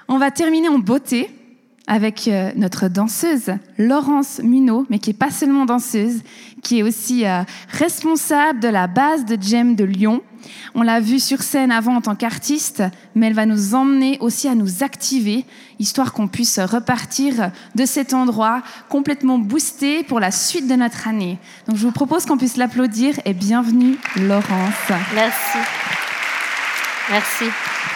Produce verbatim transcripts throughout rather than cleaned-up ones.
On va terminer en beauté avec euh, notre danseuse, Laurence Munot, mais qui n'est pas seulement danseuse, qui est aussi euh, responsable de la base de Gem de Lyon. On l'a vue sur scène avant en tant qu'artiste, mais elle va nous emmener aussi à nous activer, histoire qu'on puisse repartir de cet endroit complètement boosté pour la suite de notre année. Donc je vous propose qu'on puisse l'applaudir et bienvenue Laurence. Merci. Merci.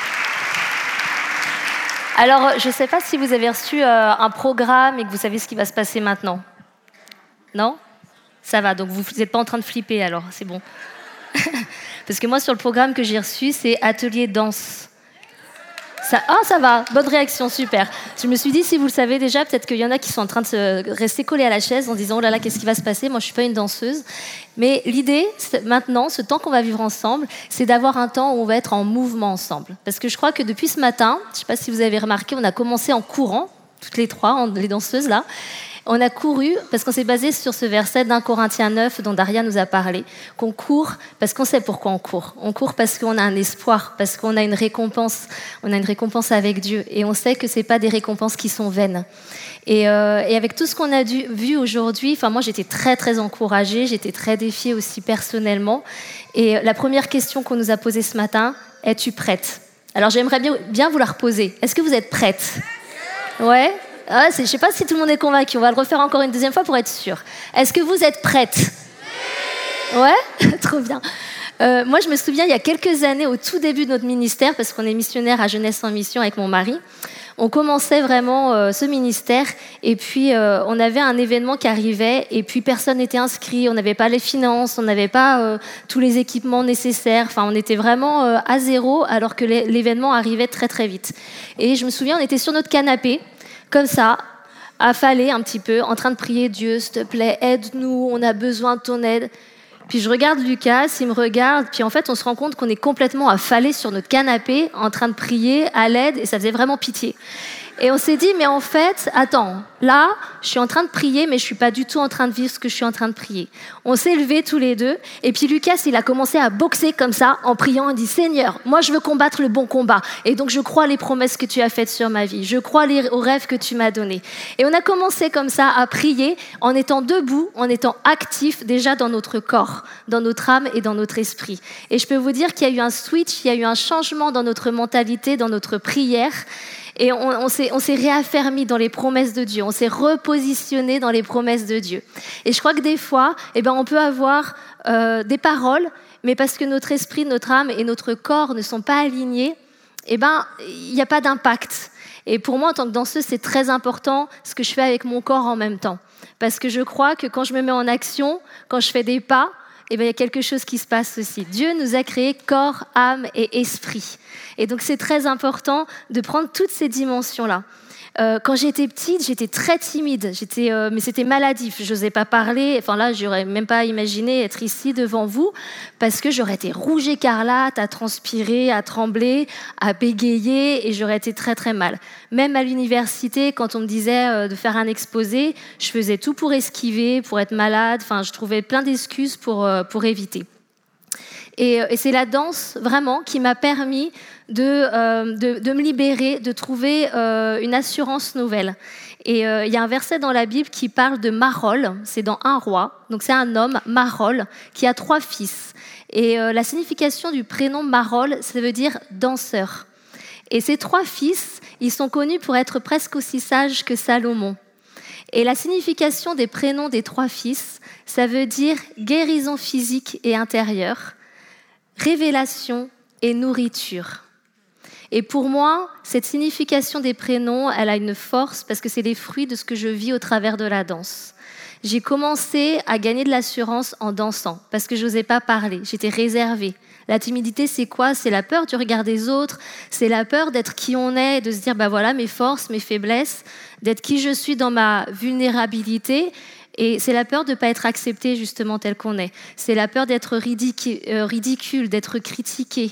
Alors, je ne sais pas si vous avez reçu euh, un programme et que vous savez ce qui va se passer maintenant. Non ? Ça va, donc vous n'êtes pas en train de flipper alors, c'est bon. Parce que moi, sur le programme que j'ai reçu, c'est atelier danse. Ça, ah, ça va, bonne réaction, super. Je me suis dit, si vous le savez déjà, peut-être qu'il y en a qui sont en train de se rester collés à la chaise en disant « Oh là là, qu'est-ce qui va se passer ? Moi, je ne suis pas une danseuse. » Mais l'idée, maintenant, ce temps qu'on va vivre ensemble, c'est d'avoir un temps où on va être en mouvement ensemble. Parce que je crois que depuis ce matin, je ne sais pas si vous avez remarqué, on a commencé en courant, toutes les trois, les danseuses là. On a couru parce qu'on s'est basé sur ce verset d'un Corinthiens neuf dont Daria nous a parlé, qu'on court parce qu'on sait pourquoi on court. On court parce qu'on a un espoir, parce qu'on a une récompense, on a une récompense avec Dieu, et on sait que c'est pas des récompenses qui sont vaines. Et, euh, et avec tout ce qu'on a dû, vu aujourd'hui, enfin moi j'étais très très encouragée, j'étais très défiée aussi personnellement. Et la première question qu'on nous a posée ce matin, es-tu prête ? Alors j'aimerais bien, bien vous la reposer. Est-ce que vous êtes prête ? Ouais ? Ah, je ne sais pas si tout le monde est convaincu. On va le refaire encore une deuxième fois pour être sûr. Est-ce que vous êtes prêtes ? Oui. Ouais ? Trop bien. Euh, moi, je me souviens, il y a quelques années, au tout début de notre ministère, parce qu'on est missionnaire à Jeunesse en Mission avec mon mari, on commençait vraiment euh, ce ministère, et puis euh, on avait un événement qui arrivait, et puis personne n'était inscrit, on n'avait pas les finances, on n'avait pas euh, tous les équipements nécessaires, enfin on était vraiment euh, à zéro, alors que l'événement arrivait très très vite. Et je me souviens, on était sur notre canapé, comme ça, affalé un petit peu, en train de prier, Dieu, s'il te plaît, aide-nous, on a besoin de ton aide. Puis je regarde Lucas, il me regarde, puis en fait, on se rend compte qu'on est complètement affalé sur notre canapé, en train de prier à l'aide, et ça faisait vraiment pitié. Et on s'est dit, mais en fait, attends, là, je suis en train de prier, mais je suis pas du tout en train de vivre ce que je suis en train de prier. On s'est levés tous les deux, et puis Lucas, il a commencé à boxer comme ça, en priant, il dit, Seigneur, moi je veux combattre le bon combat, et donc je crois les promesses que tu as faites sur ma vie, je crois les, aux rêves que tu m'as donnés. Et on a commencé comme ça à prier, en étant debout, en étant actifs déjà dans notre corps, dans notre âme et dans notre esprit. Et je peux vous dire qu'il y a eu un switch, il y a eu un changement dans notre mentalité, dans notre prière. Et on, on, s'est, on s'est réaffermi dans les promesses de Dieu. On s'est repositionné dans les promesses de Dieu. Et je crois que des fois, eh ben, on peut avoir euh, des paroles, mais parce que notre esprit, notre âme et notre corps ne sont pas alignés, eh ben, il n'y a pas d'impact. Et pour moi, en tant que danseuse, c'est très important ce que je fais avec mon corps en même temps. Parce que je crois que quand je me mets en action, quand je fais des pas, eh bien, il y a quelque chose qui se passe aussi. Dieu nous a créés corps, âme et esprit. Et donc, c'est très important de prendre toutes ces dimensions-là. Euh, quand j'étais petite, j'étais très timide, j'étais, euh, mais c'était maladif. Je n'osais pas parler. Enfin là, je n'aurais même pas imaginé être ici devant vous parce que j'aurais été rouge écarlate, à transpirer, à trembler, à bégayer et j'aurais été très très mal. Même à l'université, quand on me disait euh, de faire un exposé, je faisais tout pour esquiver, pour être malade. Enfin, je trouvais plein d'excuses pour, euh, pour éviter. Et, et c'est la danse, vraiment, qui m'a permis de, euh, de, de me libérer, de trouver euh, une assurance nouvelle. Et euh, il y a un verset dans la Bible qui parle de Marol, c'est dans un roi, donc c'est un homme, Marol, qui a trois fils. Et euh, la signification du prénom Marol, ça veut dire danseur. Et ces trois fils, ils sont connus pour être presque aussi sages que Salomon. Et la signification des prénoms des trois fils, ça veut dire guérison physique et intérieure, révélation et nourriture. Et pour moi, cette signification des prénoms, elle a une force parce que c'est les fruits de ce que je vis au travers de la danse. J'ai commencé à gagner de l'assurance en dansant parce que je n'osais pas parler, j'étais réservée. La timidité, c'est quoi ? C'est la peur du regard des autres, c'est la peur d'être qui on est, de se dire, bah voilà, mes forces, mes faiblesses, d'être qui je suis dans ma vulnérabilité. Et c'est la peur de ne pas être accepté justement tel qu'on est. C'est la peur d'être ridicule, euh, ridicule, d'être critiqué.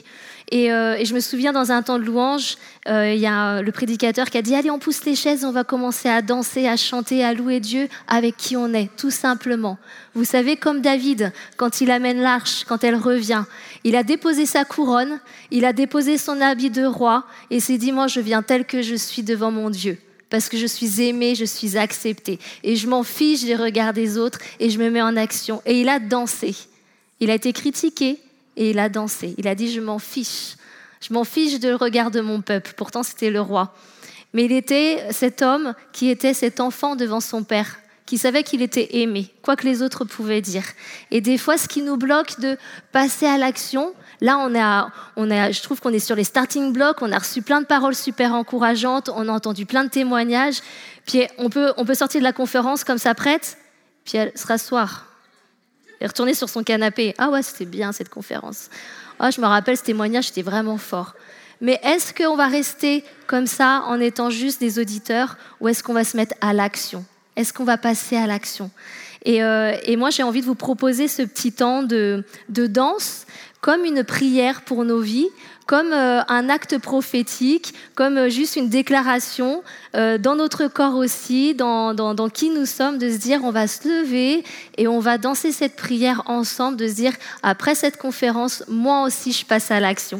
Et, euh, et je me souviens, dans un temps de louange, euh, il y a le prédicateur qui a dit « Allez, on pousse les chaises, on va commencer à danser, à chanter, à louer Dieu avec qui on est, tout simplement. » Vous savez, comme David, quand il amène l'arche, quand elle revient, il a déposé sa couronne, il a déposé son habit de roi et s'est dit « Moi, je viens tel que je suis devant mon Dieu. » Parce que je suis aimé, je suis accepté. Et je m'en fiche des regards des autres et je me mets en action. Et il a dansé. Il a été critiqué et il a dansé. Il a dit « Je m'en fiche. Je m'en fiche de le regard de mon peuple. » Pourtant, c'était le roi. Mais il était cet homme qui était cet enfant devant son père, qui savait qu'il était aimé, quoi que les autres pouvaient dire. Et des fois, ce qui nous bloque de passer à l'action, là, on a, on a, je trouve qu'on est sur les starting blocks, on a reçu plein de paroles super encourageantes, on a entendu plein de témoignages, puis on peut, on peut sortir de la conférence comme ça prête, puis elle se rasseoir et retourner sur son canapé. Ah ouais, c'était bien cette conférence. Ah, je me rappelle ce témoignage, c'était vraiment fort. Mais est-ce qu'on va rester comme ça en étant juste des auditeurs ou est-ce qu'on va se mettre à l'action ? Est-ce qu'on va passer à l'action ? Et, euh, et moi, j'ai envie de vous proposer ce petit temps de, de danse comme une prière pour nos vies, comme euh, un acte prophétique, comme euh, juste une déclaration euh, dans notre corps aussi, dans, dans, dans qui nous sommes, de se dire on va se lever et on va danser cette prière ensemble, de se dire après cette conférence, moi aussi je passe à l'action.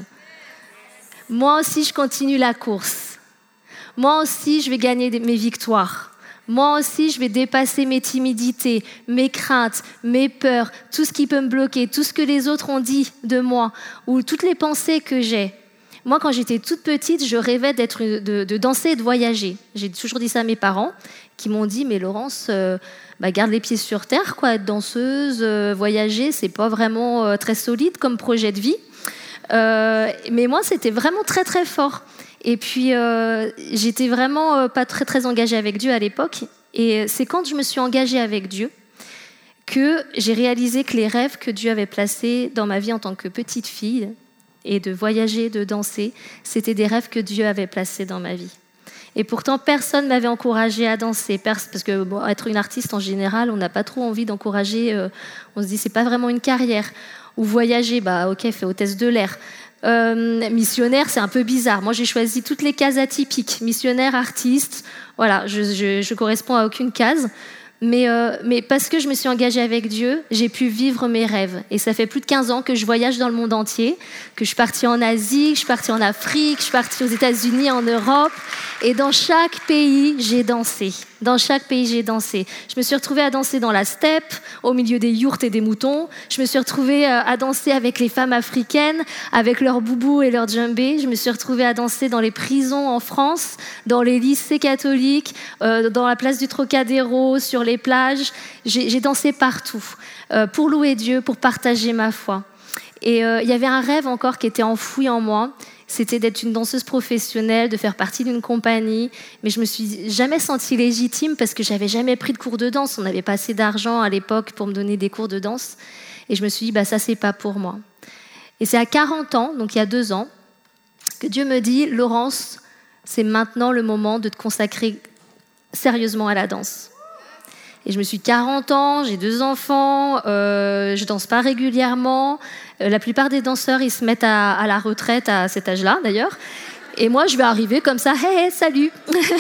Moi aussi je continue la course. Moi aussi je vais gagner mes victoires. Moi aussi, je vais dépasser mes timidités, mes craintes, mes peurs, tout ce qui peut me bloquer, tout ce que les autres ont dit de moi, ou toutes les pensées que j'ai. Moi, quand j'étais toute petite, je rêvais d'être, de, de danser et de voyager. J'ai toujours dit ça à mes parents, qui m'ont dit « Mais Laurence, euh, bah, garde les pieds sur terre, quoi. Être danseuse, euh, voyager, c'est pas vraiment euh, très solide comme projet de vie. Euh, » Mais moi, c'était vraiment très, très fort. Et puis, euh, j'étais vraiment euh, pas très, très engagée avec Dieu à l'époque. Et c'est quand je me suis engagée avec Dieu que j'ai réalisé que les rêves que Dieu avait placés dans ma vie en tant que petite fille, et de voyager, de danser, c'était des rêves que Dieu avait placés dans ma vie. Et pourtant, personne ne m'avait encouragée à danser. Parce que bon, être une artiste, en général, on n'a pas trop envie d'encourager. Euh, on se dit, c'est pas vraiment une carrière. Ou voyager, bah ok, fais hôtesse de l'air. Euh, missionnaire, c'est un peu bizarre. Moi, j'ai choisi toutes les cases atypiques. Missionnaire, artiste, voilà, je, je, je corresponds à aucune case. Mais, euh, mais parce que je me suis engagée avec Dieu, j'ai pu vivre mes rêves. Et ça fait plus de quinze ans que je voyage dans le monde entier, que je suis partie en Asie, que je suis partie en Afrique, je suis partie aux États-Unis, en Europe. Et dans chaque pays, j'ai dansé. Dans chaque pays, j'ai dansé. Je me suis retrouvée à danser dans la steppe, au milieu des yourtes et des moutons. Je me suis retrouvée à danser avec les femmes africaines, avec leurs boubous et leurs djembés. Je me suis retrouvée à danser dans les prisons en France, dans les lycées catholiques, euh, dans la place du Trocadéro, sur les plages. J'ai, j'ai dansé partout euh, pour louer Dieu, pour partager ma foi. Et euh, il y avait un rêve encore qui était enfoui en moi. C'était d'être une danseuse professionnelle, de faire partie d'une compagnie. Mais je me suis jamais sentie légitime parce que j'avais jamais pris de cours de danse. On n'avait pas assez d'argent à l'époque pour me donner des cours de danse. Et je me suis dit, bah, ça, c'est pas pour moi. Et c'est à quarante ans, donc il y a deux ans, que Dieu me dit, Laurence, c'est maintenant le moment de te consacrer sérieusement à la danse. Et je me suis quarante ans, j'ai deux enfants, euh, je danse pas régulièrement. Euh, la plupart des danseurs, ils se mettent à, à la retraite à cet âge-là, d'ailleurs. Et moi, je vais arriver comme ça, hey, hey salut.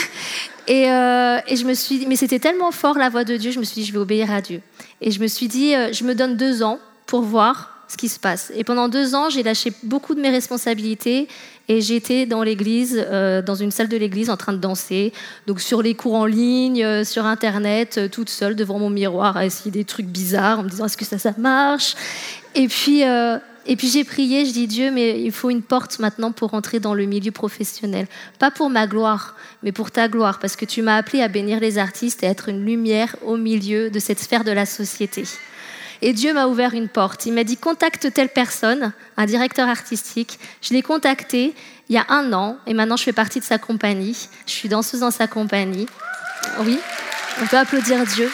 et, euh, et je me suis dit, mais c'était tellement fort la voix de Dieu, je me suis dit, je vais obéir à Dieu. Et je me suis dit, euh, je me donne deux ans pour voir ce qui se passe. Et pendant deux ans, j'ai lâché beaucoup de mes responsabilités et j'étais dans l'église, euh, dans une salle de l'église en train de danser, donc sur les cours en ligne, euh, sur Internet, euh, toute seule devant mon miroir à essayer des trucs bizarres en me disant est-ce que ça, ça marche ? Et puis, euh, et puis j'ai prié, je dis Dieu, mais il faut une porte maintenant pour entrer dans le milieu professionnel. Pas pour ma gloire, mais pour ta gloire, parce que tu m'as appelé à bénir les artistes et à être une lumière au milieu de cette sphère de la société. Et Dieu m'a ouvert une porte. Il m'a dit, contacte telle personne, un directeur artistique. Je l'ai contacté il y a un an et maintenant je fais partie de sa compagnie. Je suis danseuse dans sa compagnie. Oui, on peut applaudir Dieu.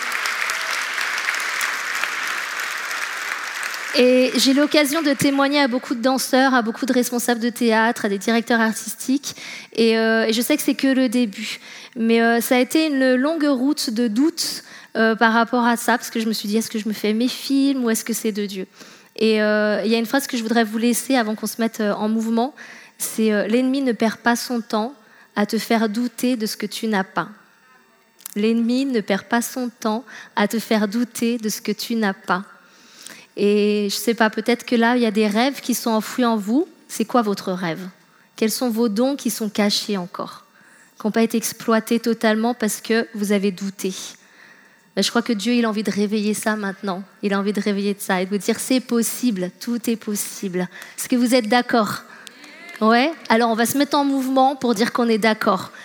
Et j'ai l'occasion de témoigner à beaucoup de danseurs, à beaucoup de responsables de théâtre, à des directeurs artistiques. Et, euh, et je sais que c'est que le début. Mais euh, ça a été une longue route de doute Euh, par rapport à ça, parce que je me suis dit, est-ce que je me fais mes films ou est-ce que c'est de Dieu ? Et euh, il y a une phrase que je voudrais vous laisser avant qu'on se mette euh, en mouvement. C'est euh, « L'ennemi ne perd pas son temps à te faire douter de ce que tu n'as pas. » L'ennemi ne perd pas son temps à te faire douter de ce que tu n'as pas. Et je ne sais pas, peut-être que là, il y a des rêves qui sont enfouis en vous. C'est quoi votre rêve ? Quels sont vos dons qui sont cachés encore, qui n'ont pas été exploités totalement parce que vous avez douté ? Mais je crois que Dieu, il a envie de réveiller ça maintenant. Il a envie de réveiller ça et de vous dire, c'est possible, tout est possible. Est-ce que vous êtes d'accord ? Ouais ? Alors, on va se mettre en mouvement pour dire qu'on est d'accord.